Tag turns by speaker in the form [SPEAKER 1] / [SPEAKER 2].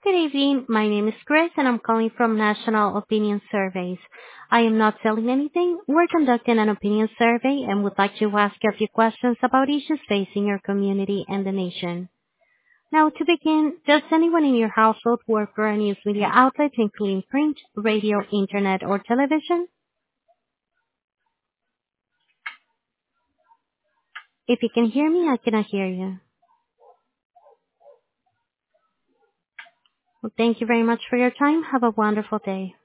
[SPEAKER 1] Good evening. My name is Chris, and I'm calling from National Opinion Surveys. I am not selling anything. We're conducting an opinion survey and would like to ask you a few questions about issues facing your community and the nation. Now, to begin, does anyone in your household work for a news media outlet, including print, radio, internet, or television? If you can hear me, I cannot hear you. Well, thank you very much for your time. Have a wonderful day.